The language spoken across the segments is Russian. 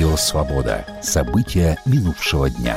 Радио «Свобода». События минувшего дня.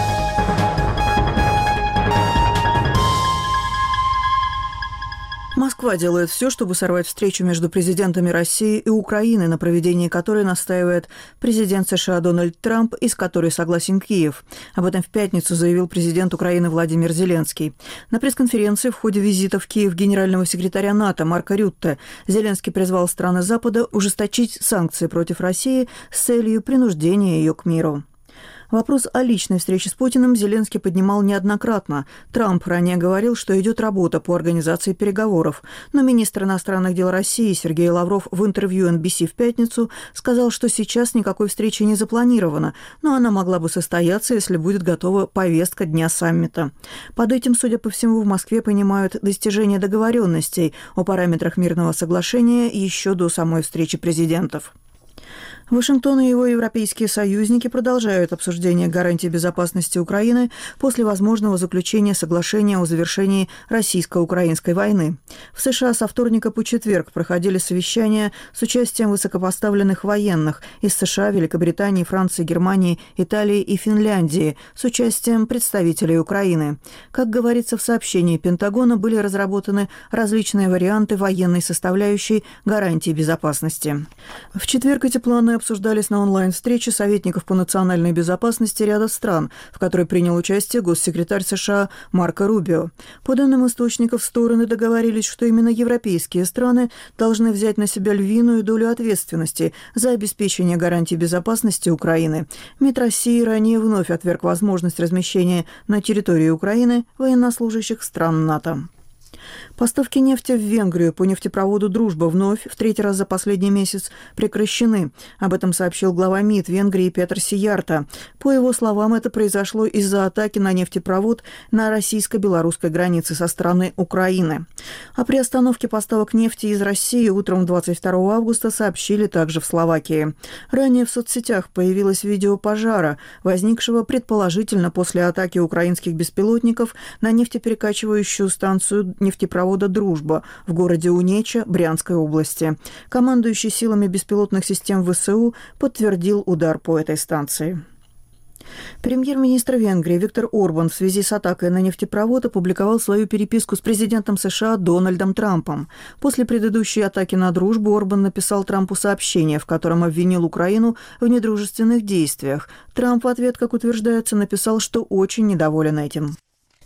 Москва делает все, чтобы сорвать встречу между президентами России и Украины, на проведении которой настаивает президент США Дональд Трамп и с которой согласен Киев. Об этом в пятницу заявил президент Украины Владимир Зеленский. На пресс-конференции в ходе визита в Киев генерального секретаря НАТО Марка Рютте Зеленский призвал страны Запада ужесточить санкции против России с целью принуждения ее к миру. Вопрос о личной встрече с Путиным Зеленский поднимал неоднократно. Трамп ранее говорил, что идет работа по организации переговоров. Но министр иностранных дел России Сергей Лавров в интервью NBC в пятницу сказал, что сейчас никакой встречи не запланировано, но она могла бы состояться, если будет готова повестка дня саммита. Под этим, судя по всему, в Москве понимают достижение договоренностей о параметрах мирного соглашения еще до самой встречи президентов. Вашингтон и его европейские союзники продолжают обсуждение гарантий безопасности Украины после возможного заключения соглашения о завершении российско-украинской войны. В США со вторника по четверг проходили совещания с участием высокопоставленных военных из США, Великобритании, Франции, Германии, Италии и Финляндии с участием представителей Украины. Как говорится в сообщении Пентагона, были разработаны различные варианты военной составляющей гарантий безопасности. В четверг эти планы обсуждались на онлайн-встрече советников по национальной безопасности ряда стран, в которой принял участие госсекретарь США Марко Рубио. По данным источников, стороны договорились, что именно европейские страны должны взять на себя львиную долю ответственности за обеспечение гарантий безопасности Украины. МИД России ранее вновь отверг возможность размещения на территории Украины военнослужащих стран НАТО. Поставки нефти в Венгрию по нефтепроводу «Дружба» вновь в третий раз за последний месяц прекращены. Об этом сообщил глава МИД Венгрии Петр Сиярто. По его словам, это произошло из-за атаки на нефтепровод на российско-белорусской границе со стороны Украины. О приостановке поставок нефти из России утром 22 августа сообщили также в Словакии. Ранее в соцсетях появилось видео пожара, возникшего предположительно после атаки украинских беспилотников на нефтеперекачивающую станцию нефтепровода «Дружба» в городе Унеча Брянской области. Командующий силами беспилотных систем ВСУ подтвердил удар по этой станции. Премьер-министр Венгрии Виктор Орбан в связи с атакой на нефтепровод опубликовал свою переписку с президентом США Дональдом Трампом. После предыдущей атаки на «Дружбу» Орбан написал Трампу сообщение, в котором обвинил Украину в недружественных действиях. Трамп в ответ, как утверждается, написал, что очень недоволен этим.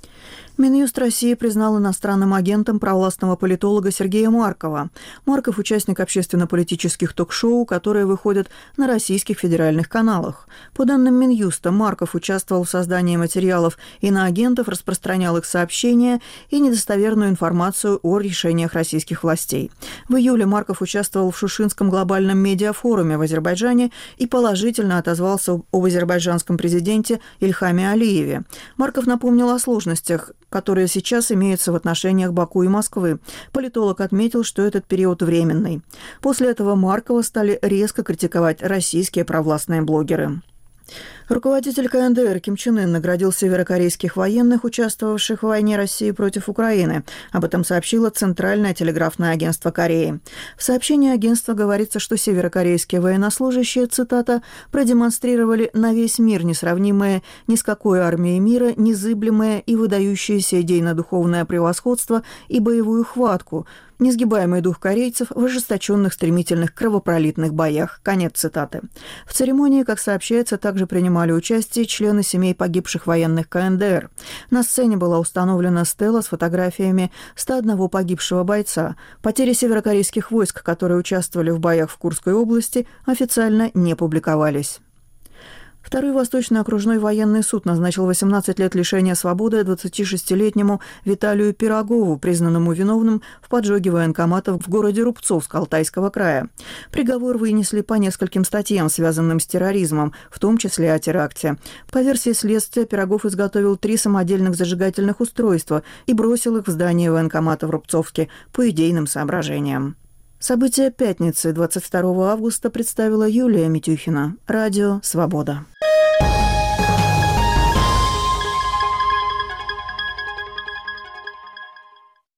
Минюст России признал иностранным агентом провластного политолога Сергея Маркова. Марков – участник общественно-политических ток-шоу, которые выходят на российских федеральных каналах. По данным Минюста, Марков участвовал в создании материалов иноагентов, распространял их сообщения и недостоверную информацию о решениях российских властей. В июле Марков участвовал в Шушинском глобальном медиафоруме в Азербайджане и положительно отозвался об азербайджанском президенте Ильхаме Алиеве. Марков напомнил о сложностях, которые сейчас имеются в отношениях Баку и Москвы. Политолог отметил, что этот период временный. После этого Маркова стали резко критиковать российские провластные блогеры. Руководитель КНДР Ким Чен Ын наградил северокорейских военных, участвовавших в войне России против Украины. Об этом сообщило Центральное телеграфное агентство Кореи. В сообщении агентства говорится, что северокорейские военнослужащие, цитата, «продемонстрировали на весь мир несравнимое ни с какой армией мира, незыблемое и выдающееся идейно-духовное превосходство и боевую хватку, несгибаемый дух корейцев в ожесточенных стремительных кровопролитных боях». Конец цитаты. В церемонии, как сообщается, также принимали участие члены семей погибших военных КНДР. На сцене была установлена стела с фотографиями 101 погибшего бойца. Потери северокорейских войск, которые участвовали в боях в Курской области, официально не публиковались. Второй Восточный окружной военный суд назначил 18 лет лишения свободы 26-летнему Виталию Пирогову, признанному виновным в поджоге военкоматов в городе Рубцовск Алтайского края. Приговор вынесли по нескольким статьям, связанным с терроризмом, в том числе о теракте. По версии следствия, Пирогов изготовил 3 самодельных зажигательных устройства и бросил их в здание военкомата в Рубцовске по идейным соображениям. События пятницы 22 августа представила Юлия Митюхина. Радио «Свобода».